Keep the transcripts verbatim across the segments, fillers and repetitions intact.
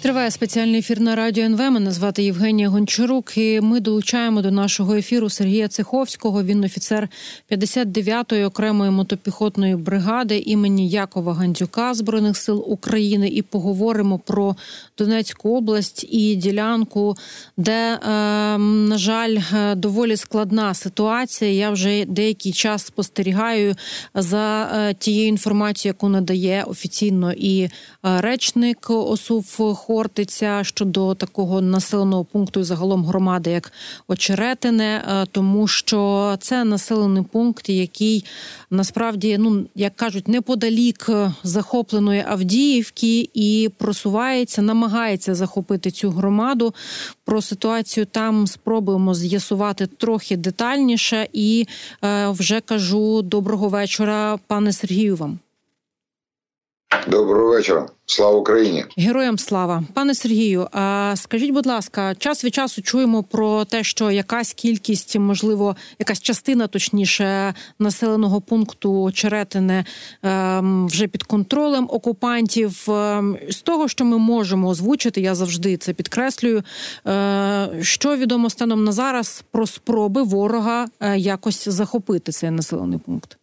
Триває спеціальний ефір на Радіо ен ве. Мене звати Євгенія Гончарук. І ми долучаємо до нашого ефіру Сергія Цеховського. Він офіцер п'ятдесят дев'ятої окремої мотопіхотної бригади імені Якова Гандзюка Збройних сил України. І поговоримо про Донецьку область і ділянку, де, е, на жаль, доволі складна ситуація. Я вже деякий час спостерігаю за е, тією інформацією, яку надає офіційно і е, речник ОСУВ Хортиця щодо такого населеного пункту і загалом громади, як Очеретине, тому що це населений пункт, який насправді, ну, як кажуть, неподалік захопленої Авдіївки і просувається, намагається захопити цю громаду. Про ситуацію там спробуємо з'ясувати трохи детальніше і е, вже кажу доброго вечора, пане Сергію, вам. Доброго вечора. Слава Україні. Героям слава. Пане Сергію, а скажіть, будь ласка, час від часу чуємо про те, що якась кількість, можливо, якась частина, точніше, населеного пункту Очеретине вже під контролем окупантів. З того, що ми можемо озвучити, я завжди це підкреслюю, що відомо станом на зараз про спроби ворога якось захопити цей населений пункт?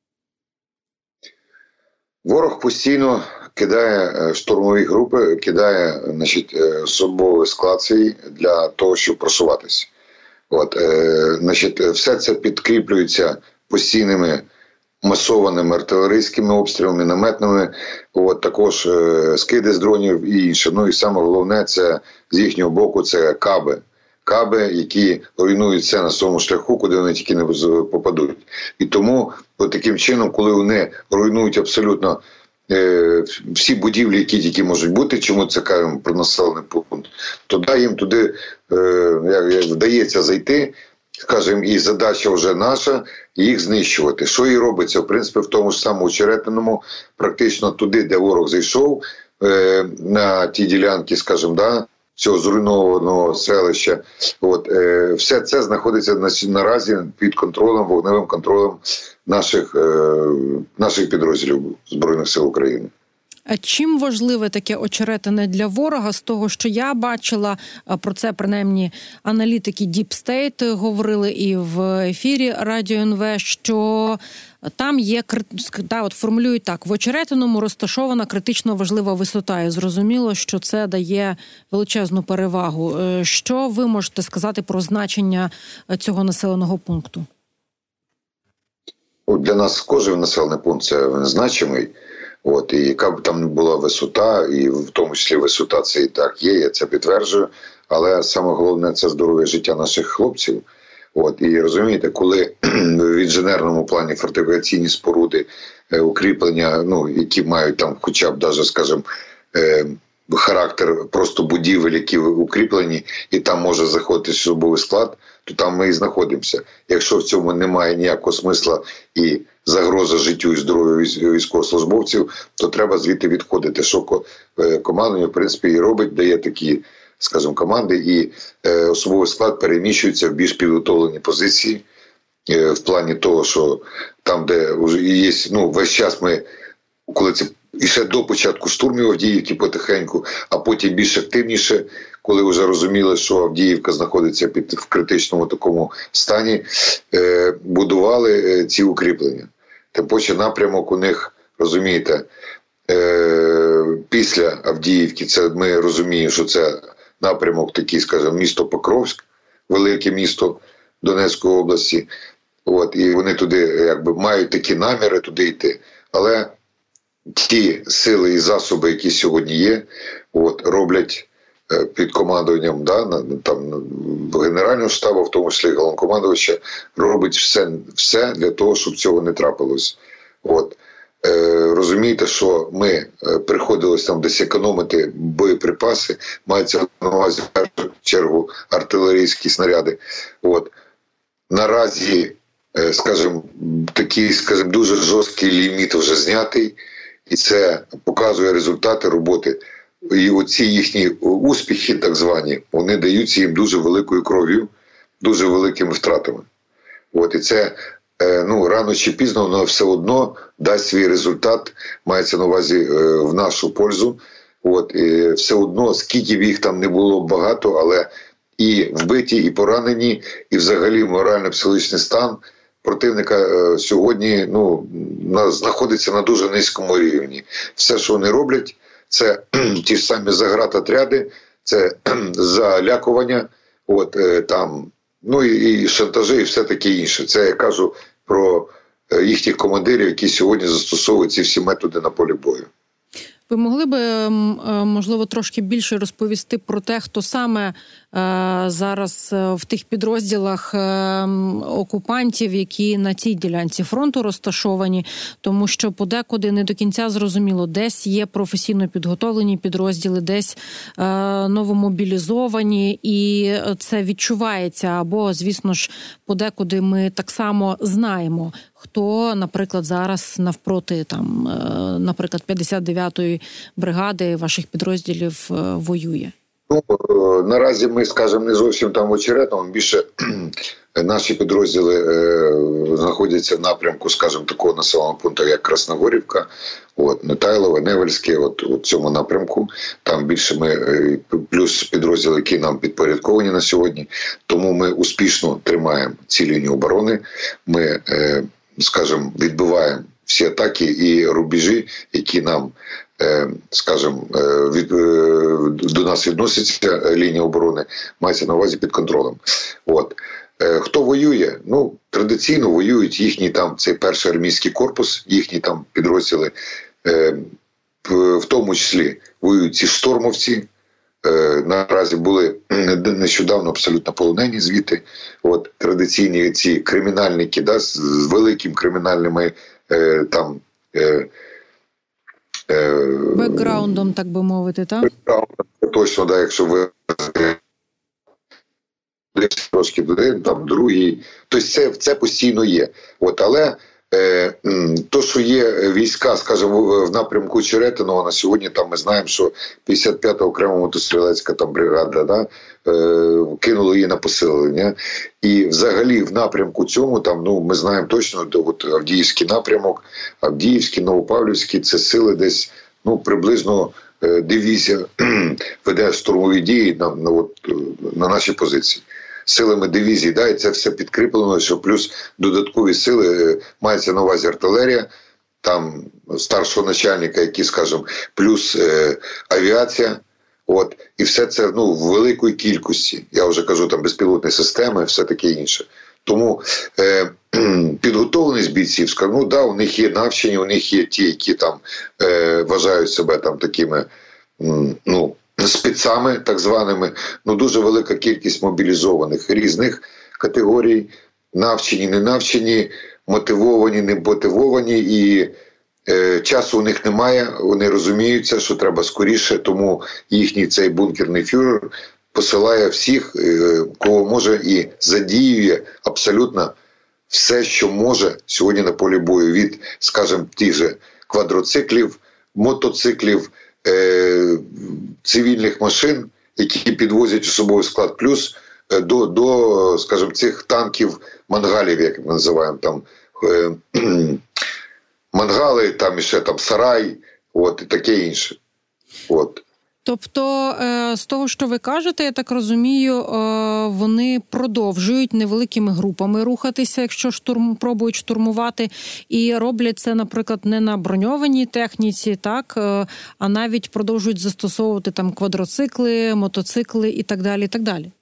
Ворог постійно кидає штурмові групи, кидає, значить, особовий склад свій для того, щоб просуватися. От, е, значить, все це підкріплюється постійними масованими артилерійськими обстрілами, мінометними, от, також е, скиди з дронів і інше. Ну і саме головне, це з їхнього боку, це каби. Каби, які руйнують все на своєму шляху, куди вони тільки не попадуть. І тому, от таким чином, коли вони руйнують абсолютно е, всі будівлі, які тільки можуть бути, чому це кажемо про населений пункт, то да, їм туди е, вдається зайти, скажімо, і задача вже наша, їх знищувати. Що і робиться, в принципі, в тому ж самому Очеретиному, практично туди, де ворог зайшов, е, на ті ділянки, скажімо, да, цього зруйнованого селища. От, е, все це знаходиться на, наразі під контролем, вогневим контролем наших, е, наших підрозділів Збройних сил України. А чим важливе таке Очеретине для ворога? З того, що я бачила, про це принаймні аналітики Deep State говорили і в ефірі Радіо ен ве, що там є, да, от формулюють так, в Очеретиному розташована критично важлива висота. І зрозуміло, що це дає величезну перевагу. Що ви можете сказати про значення цього населеного пункту? Для нас кожен населений пункт це значимий. От, і яка б там не була висота, і в тому числі висота це і так є, я це підтверджую, але саме головне – це здоров'я життя наших хлопців. От, і розумієте, коли в інженерному плані фортифікаційні споруди, е, укріплення, ну, які мають там хоча б, даже, скажімо, е, характер просто будівель, які укріплені, і там може заходити особовий склад, то там ми і знаходимося. Якщо в цьому немає ніякого смисла і загроза життю і здоров'ю військовослужбовців, то треба звідти відходити. Що командування, в принципі, і робить, дає такі, скажімо, команди, і е, особовий склад переміщується в більш підготовлені позиції, е, в плані того, що там, де вже є, ну, весь час ми, коли це і ще до початку штурмів Авдіївки потихеньку, а потім більш активніше, коли вже розуміли, що Авдіївка знаходиться під, в критичному такому стані, е, будували е, ці укріплення. Тим паче напрямок у них, розумієте, е, після Авдіївки, це ми розуміємо, що це напрямок такий, скажімо, місто Покровськ, велике місто Донецької області. От, і вони туди якби мають такі наміри туди йти. Але ті сили і засоби, які сьогодні є, от, роблять е, під командуванням, да, на, там, Генерального штабу, в тому числі головнокомандувача, робить все, все для того, щоб цього не трапилось. От. Е, розумієте, що ми е, приходилось там десь економити боєприпаси, мається на увазі в першу чергу артилерійські снаряди. От. Наразі, е, скажімо, такий, скажімо, дуже жорсткий ліміт вже знятий, і це показує результати роботи. І оці їхні успіхи, так звані, вони даються їм дуже великою кров'ю, дуже великими втратами. От, і це, ну, рано чи пізно, воно все одно дасть свій результат, мається на увазі в нашу пользу. От, і все одно, скільки б їх там не було багато, але і вбиті, і поранені, і взагалі морально-психологічний стан противника е, сьогодні ну, на, знаходиться на дуже низькому рівні. Все, що вони роблять, це ті ж самі заградотряди, це залякування, от, е, там, ну і, і шантажі, і все таке інше. Це я кажу про е, їхніх командирів, які сьогодні застосовують ці всі методи на полі бою. Ви могли би, можливо, трошки більше розповісти про те, хто саме зараз в тих підрозділах окупантів, які на цій ділянці фронту розташовані, тому що подекуди не до кінця зрозуміло, десь є професійно підготовлені підрозділи, десь новомобілізовані, і це відчувається, або, звісно ж, подекуди ми так само знаємо, хто, наприклад, зараз навпроти, там, наприклад, п'ятдесят дев'ятої бригади ваших підрозділів воює? Ну, наразі ми, скажімо, не зовсім там в Очеретному, більше наші підрозділи е, знаходяться в напрямку, скажімо, такого населеного пункту, як Красногорівка, от, Нетайлове, Невельське, от у цьому напрямку. Там більше ми, е, плюс підрозділи, які нам підпорядковані на сьогодні. Тому ми успішно тримаємо ці лінії оборони. Ми, е, скажімо, відбиваємо всі атаки і рубежі, які нам, скажімо, від, до нас відносяться, лінія оборони, мається на увазі під контролем. От. Хто воює? Ну, традиційно воюють їхній там, цей перший армійський корпус, їхні там підрозділи, в тому числі воюють ці штурмовці, наразі були нещодавно абсолютно полонені звідти. От, традиційні ці кримінальники, да, з великими кримінальними там бекграундом, так би мовити, так? Бекграундом, точно, да, якщо ви трошки один, там другий, тобто це, це постійно є. От, але е, то, що є війська, скажімо, в напрямку Очеретиного, на сьогодні там ми знаємо, що п'ятдесят п'ята окрема мотострілецька там бригада, да, е, кинули її на посилення. І взагалі в напрямку цьому, там, ну, ми знаємо точно, от Авдіївський напрямок, Авдіївський, Новопавлівський, це сили десь, ну, приблизно е, дивізія веде штурмові дії на, на, от, на наші позиції. Силами дивізії, да, і це все підкріплено, що плюс додаткові сили, мається на увазі артилерія, там старшого начальника, які, скажімо, плюс е, авіація, от, і все це, ну, в великій кількості, я вже кажу, там безпілотні системи, все таке інше. Тому е, підготовленість бійців, ну, да, у них є навчені, у них є ті, які там е, вважають себе там такими, ну, спецами так званими, ну дуже велика кількість мобілізованих різних категорій, навчені, не навчені, мотивовані, не мотивовані, і е, часу у них немає, вони розуміються, що треба скоріше, тому їхній цей бункерний фюрер посилає всіх, е, кого може, і задіює абсолютно все, що може сьогодні на полі бою, від, скажімо, тих же квадроциклів, мотоциклів, Е, цивільних машин, які підвозять особовий склад, плюс е, до, до, скажімо, цих танків, мангалів, як ми називаємо, там е, мангали, там іще там сарай, от, і таке інше. От. Тобто, з того, що ви кажете, я так розумію, вони продовжують невеликими групами рухатися, якщо штурм, пробують штурмувати, і роблять це, наприклад, не на броньованій техніці, так, а навіть продовжують застосовувати там квадроцикли, мотоцикли і так далі, і так далі.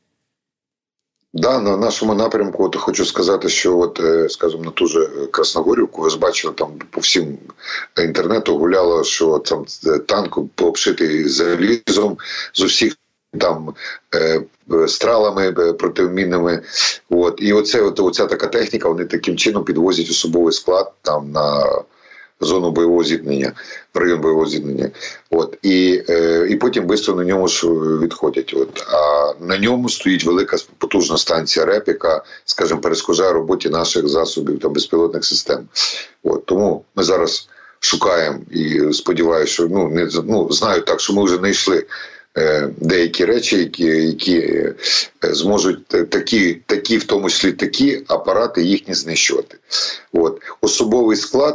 Да, на нашому напрямку, от хочу сказати, що от, скажімо, на ту же Красногорівку, ви ж бачили, там по всім інтернету гуляло, що там танк обшитий залізом з усіх там е, стралами протимінними. От. І оце, от, оця така техніка, вони таким чином підвозять особовий склад там на зону бойового зіткнення, в район бойового зіткнення. От. І, е, і потім швидко на ньому ж відходять. От. А на ньому стоїть велика потужна станція РЕП, яка, скажімо, перешкоджає роботі наших засобів та безпілотних систем. От. Тому ми зараз шукаємо і сподіваюся, що, ну, не, ну, знаю так, що ми вже знайшли е, деякі речі, які, які е, зможуть такі, такі, в тому числі такі апарати їхні знищувати. От. Особовий склад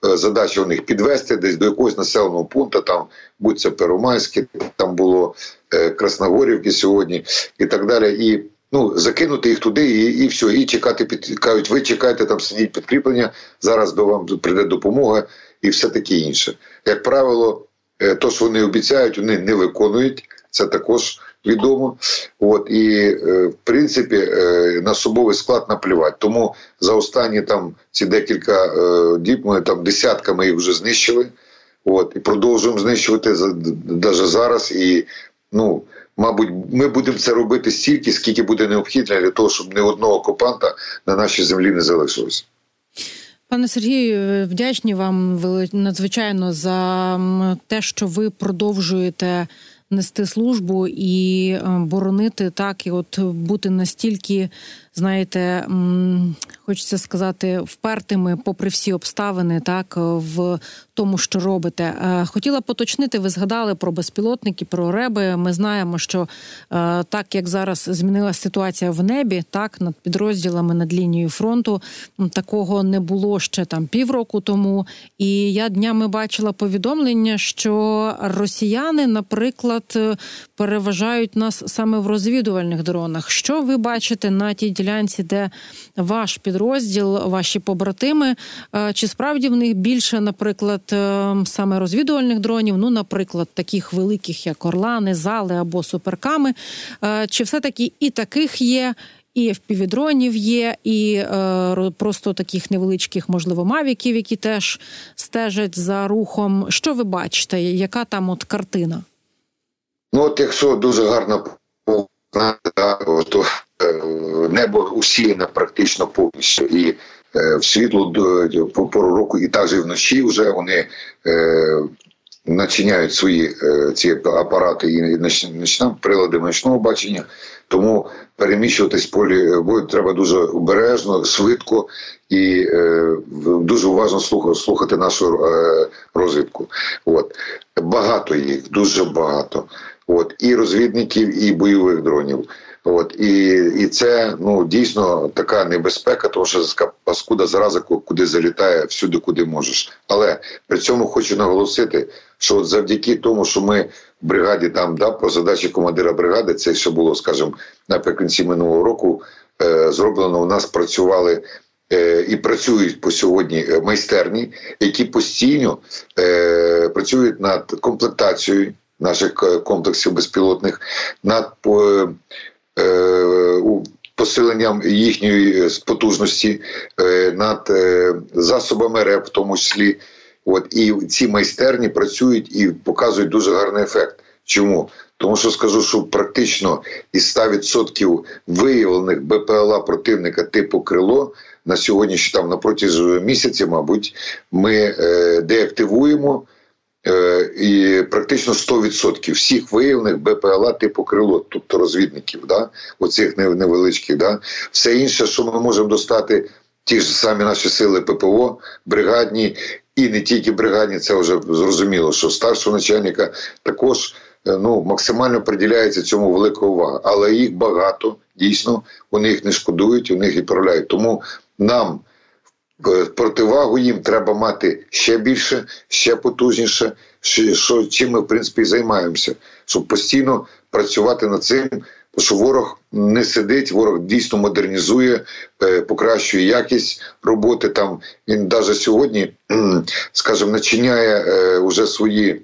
задача у них підвести десь до якогось населеного пункту, там будь це Первомайське, там було Красногорівки сьогодні і так далі. І ну, закинути їх туди і, і все, і чекати, під, кажуть, ви чекайте, там сидіть підкріплення, зараз до вам прийде допомога і все таке інше. Як правило, то, що вони обіцяють, вони не виконують, це також відомо. От, і, в принципі, на особовий склад наплівати. Тому за останні там ці декілька діб ми там десятками їх вже знищили. От, і продовжуємо знищувати навіть зараз. І, ну, мабуть, ми будемо це робити стільки, скільки буде необхідно для того, щоб ні одного окупанта на нашій землі не залишилося. Пане Сергію, вдячні вам надзвичайно за те, що ви продовжуєте нести службу і боронити так, і от бути настільки, знаєте, хочеться сказати, впертими попри всі обставини, так, в тому, що робите. Хотіла поточнити, ви згадали про безпілотники, про реби. Ми знаємо, що так, як зараз змінилася ситуація в небі, так, над підрозділами, над лінією фронту, такого не було ще там півроку тому. І я днями бачила повідомлення, що росіяни, наприклад, переважають нас саме в розвідувальних дронах. Що ви бачите на тій ділянці, де ваш підрозділ, ваші побратими, чи справді в них більше, наприклад, саме розвідувальних дронів, ну, наприклад, таких великих, як Орлани, Зали або Суперками, чи все-таки і таких є, і еф пі ві-дронів є, і е, просто таких невеличких, можливо, мавіків, які теж стежать за рухом. Що ви бачите? Яка там от картина? Ну, от якщо дуже гарно поглянути, то небо усіяне практично повністю. І е, в світло по пору року, і також і вночі вже вони е, начиняють свої е, ці апарати і ночним прилади ночного бачення. Тому переміщуватись в полі бою треба дуже обережно, швидко і е, дуже уважно слухати, слухати нашу е, розвідку. От. Багато їх, дуже багато. От. І розвідників, і бойових дронів. От. І, і це, ну, дійсно така небезпека, тому що паскуда зараза, куди залітає, всюди, куди можеш. Але при цьому хочу наголосити, що от завдяки тому, що ми в бригаді там, да, по задачі командира бригади, це ще було, скажімо, наприкінці минулого року, е, зроблено, у нас працювали е, і працюють по сьогодні майстерні, які постійно е, працюють над комплектацією наших комплексів безпілотних, над е, е, посиленням їхньої потужності, е, над е, засобами РЕП в тому числі. От, і ці майстерні працюють і показують дуже гарний ефект. Чому? Тому що скажу, що практично із ста відсотків виявлених Б П Л А противника типу «Крило» на сьогодні, що там на протязі місяця, мабуть, ми е, деактивуємо е, і практично сто відсотків всіх виявлених Б П Л А типу «Крило», тобто розвідників, да? Оцих невеличких. Да? Все інше, що ми можемо достати, ті ж самі наші сили П П О, бригадні, і не тільки бригадні, це вже зрозуміло, що старшого начальника також, ну, максимально приділяється цьому велика увага. Але їх багато, дійсно, вони їх не шкодують, вони їх відправляють. Тому нам противагу їм треба мати ще більше, ще потужніше, що, чим ми, в принципі, і займаємося. Щоб постійно працювати над цим, що ворог не сидить, ворог дійсно модернізує, покращує якість роботи. Там він навіть сьогодні, скажімо, начиняє вже свої,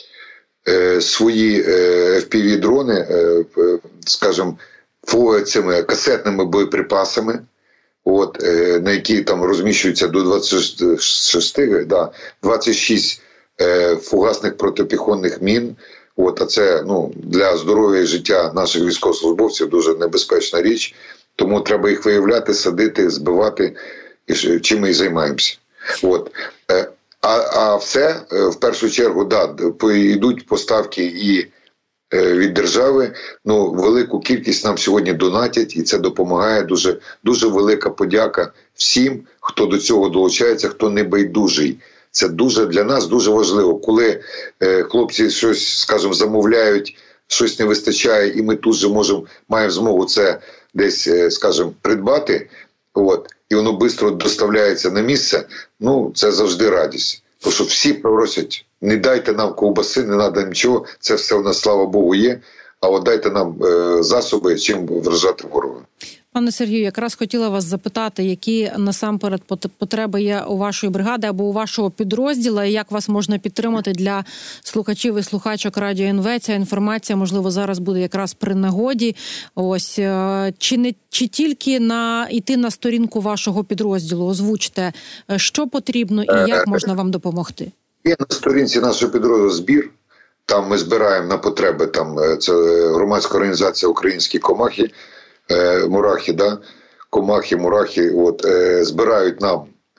свої еф пі ві-дрони, скажімо, цими касетними боєприпасами, от, на які там розміщуються до двадцяти шести, да, двадцять шість фугасних протипіхотних мін. От, а це, ну, для здоров'я і життя наших військовослужбовців дуже небезпечна річ. Тому треба їх виявляти, садити, збивати, і чим ми і займаємося. От. А, а все, в першу чергу, да, йдуть поставки і від держави. Ну, велику кількість нам сьогодні донатять, і це допомагає. Дуже, дуже велика подяка всім, хто до цього долучається, хто не байдужий. Це дуже для нас дуже важливо, коли е, хлопці щось, скажімо, замовляють, щось не вистачає, і ми тут же можемо, маємо змогу це десь, е, скажімо, придбати. от, і воно швидко доставляється на місце, ну, це завжди радість. Тому що всі просять, не дайте нам ковбаси, не треба нічого, це все у нас, слава Богу, є, а от дайте нам е, засоби, чим вражати ворога. Пане Сергію, якраз хотіла вас запитати, які насамперед потреби є у вашої бригади або у вашого підрозділу, і як вас можна підтримати для слухачів і слухачок Радіо ен ве. Ця інформація, можливо, зараз буде якраз при нагоді. Ось, чи не чи тільки на йти на сторінку вашого підрозділу, озвучте, що потрібно і як можна вам допомогти? Є на сторінці нашого підрозділу збір. Там ми збираємо на потреби, там це громадська організація «Українські комахи», Е, мурахи, да? комахи, мурахи, от, е, збирають нам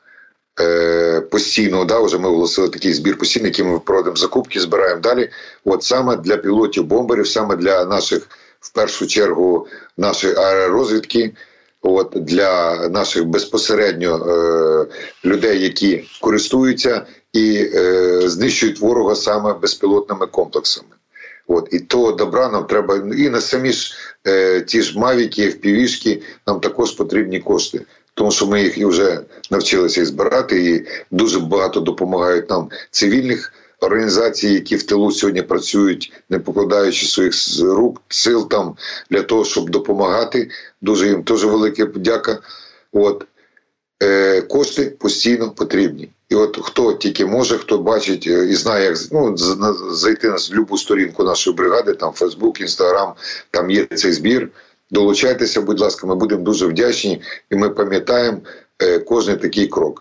е, постійно, да, вже ми оголосили такий збір постійний, який ми проводимо закупки, збираємо далі. От саме для пілотів-бомберів, саме для наших, в першу чергу, нашої аеророзвідки, от, для наших безпосередньо е, людей, які користуються і е, знищують ворога саме безпілотними комплексами. От, і того добра нам треба, і на самі ж е, ті ж мавіки, еф пі ві-шки, нам також потрібні кошти. Тому що ми їх і вже навчилися і збирати, і дуже багато допомагають нам цивільних організацій, які в тилу сьогодні працюють, не покладаючи своїх рук, сил там, для того, щоб допомагати. Дуже їм теж велика подяка. От, е, кошти постійно потрібні. І от хто тільки може, хто бачить і знає, як ну, зайти на будь-яку сторінку нашої бригади, там Фейсбук, Інстаграм, там є цей збір. Долучайтеся, будь ласка, ми будемо дуже вдячні, і ми пам'ятаємо е, кожен такий крок.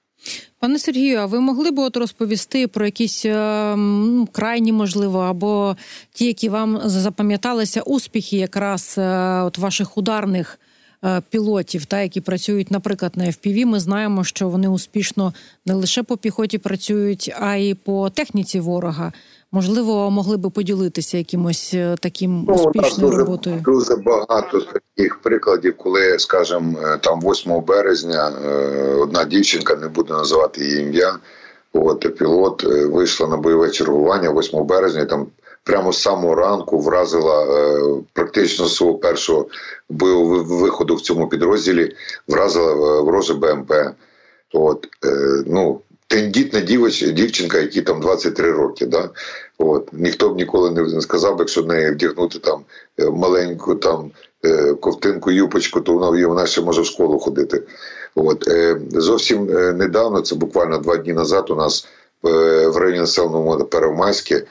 Пане Сергію, а ви могли б от розповісти про якісь е, крайні, можливо, або ті, які вам запам'яталися, успіхи якраз е, от ваших ударних пілотів, та, які працюють, наприклад, на еф пі ві, ми знаємо, що вони успішно не лише по піхоті працюють, а й по техніці ворога. Можливо, могли би поділитися якимось таким ну, успішною дуже, роботою? Дуже багато таких прикладів, коли, скажімо, там восьмого березня одна дівчинка, не буду називати її ім'я, от, пілот вийшла на бойове чергування восьмого березня, там прямо з самого ранку вразила е, практично свого першого бойового виходу в цьому підрозділі, вразила е, вороже бе ем пе. От, е, ну, тендітна дівч, дівчинка, якій там двадцять три роки. Да? От, ніхто б ніколи не сказав, якщо в неї вдягнути там маленьку там, е, ковтинку, юпочку, то вона, вона ще може в школу ходити. От, е, зовсім недавно, це буквально два дні назад, у нас е, в районі населеного Первомайське,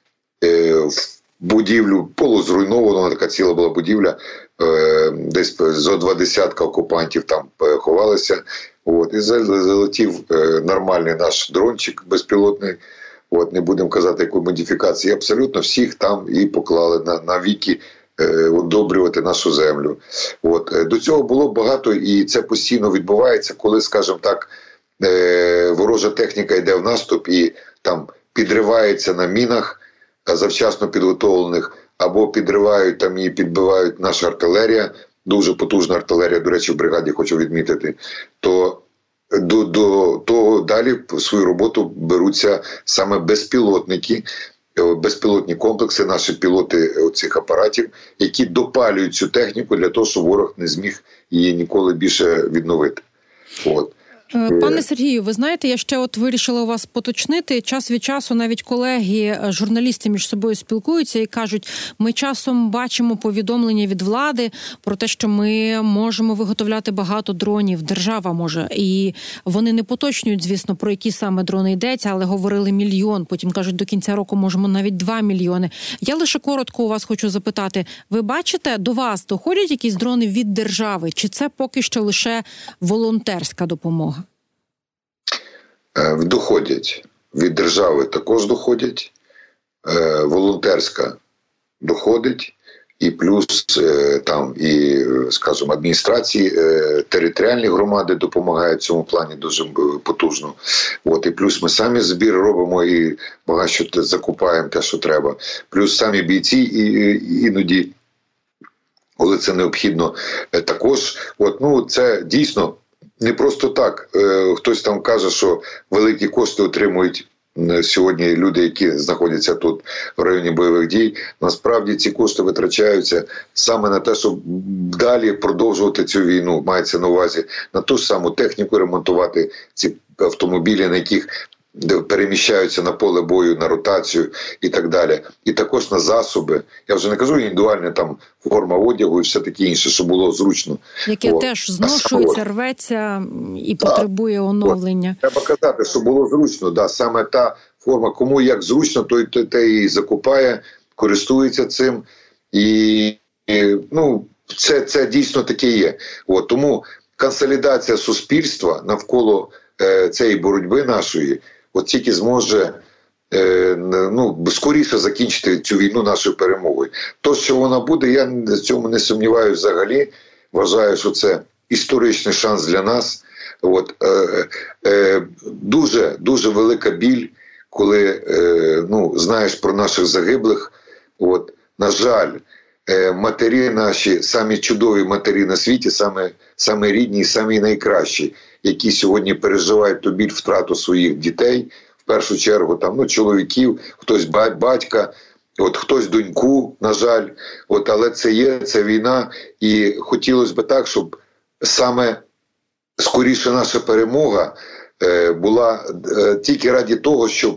в будівлю полузруйнована, така ціла була будівля, десь зо два десятка окупантів там ховалися. От, і залетів нормальний наш дрончик безпілотний, от, не будемо казати, якої модифікації, абсолютно всіх там і поклали на, на віки одобрювати нашу землю. От, до цього було багато, і це постійно відбувається, коли, скажімо так, ворожа техніка йде в наступ і там підривається на мінах, завчасно підготовлених, або підривають там і підбивають наша артилерія, дуже потужна артилерія, до речі, в бригаді хочу відмітити, то до, до того далі в свою роботу беруться саме безпілотники, безпілотні комплекси, наші пілоти цих апаратів, які допалюють цю техніку для того, щоб ворог не зміг її ніколи більше відновити. От. Пане Сергію, ви знаєте, я ще от вирішила у вас поточнити. Час від часу навіть колеги, журналісти між собою спілкуються і кажуть, ми часом бачимо повідомлення від влади про те, що ми можемо виготовляти багато дронів, держава може. І вони не поточнюють, звісно, про які саме дрони йдеться, але говорили мільйон, потім кажуть, до кінця року можемо навіть два мільйони. Я лише коротко у вас хочу запитати, ви бачите, до вас доходять якісь дрони від держави, чи це поки що лише волонтерська допомога? Доходять. Від держави також доходять, волонтерська доходить, і плюс там і, скажімо, адміністрації, територіальні громади допомагають в цьому плані дуже потужно. От, і плюс ми самі збір робимо і багато що закупаємо те, що треба. Плюс самі бійці і, іноді, коли це необхідно, також. От, ну, це дійсно не просто так. Е, хтось там каже, що великі кошти отримують сьогодні люди, які знаходяться тут в районі бойових дій, насправді ці кошти витрачаються саме на те, щоб далі продовжувати цю війну. Мається на увазі на ту ж саму техніку ремонтувати, ці автомобілі, на яких переміщаються на поле бою, на ротацію і так далі. І також на засоби. Я вже не кажу індивідуальна там форма одягу і все таке інше, що було зручно. Яке О. теж зношується, рветься і потребує да. оновлення. О. Треба казати, що було зручно. Да. Саме та форма, кому як зручно, той, той, той її закупає, користується цим. І, і ну, це, це дійсно таке є. От, тому консолідація суспільства навколо е, цієї боротьби нашої от тільки зможе е, ну, скоріше закінчити цю війну нашою перемогою. То, що вона буде, я в цьому не сумніваюся взагалі. Вважаю, що це історичний шанс для нас. От, е, е, дуже, дуже велика біль, коли е, ну, знаєш про наших загиблих. От, на жаль, е, матері наші, самі чудові матері на світі, самі, самі рідні, самі найкращі, які сьогодні переживають ту біль втрату своїх дітей, в першу чергу там, ну, чоловіків, хтось батька, от, хтось доньку, на жаль. От, але це є, це війна, і хотілося б так, щоб саме скоріше наша перемога е, була е, тільки раді того, щоб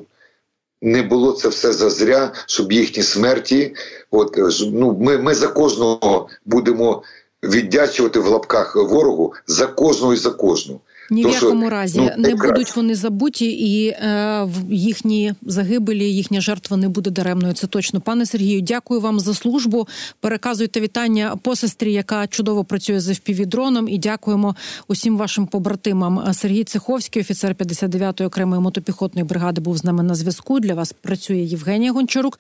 не було це все зазря, щоб їхні смерті, от, ну, ми, ми за кожного будемо віддячувати в лапках ворогу, за кожного і за кожного. Ні в якому що, разі ну, не якраз. будуть вони забуті, і е, їхні загибелі, їхня жертва не буде даремною. Це точно. Пане Сергію, дякую вам за службу. Переказуйте вітання посестрі, яка чудово працює з еф пі ві-дроном, і дякуємо усім вашим побратимам. Сергій Цеховський, офіцер п'ятдесят дев'ятої окремої мотопіхотної бригади, був з нами на зв'язку. Для вас працює Євгенія Гончарук.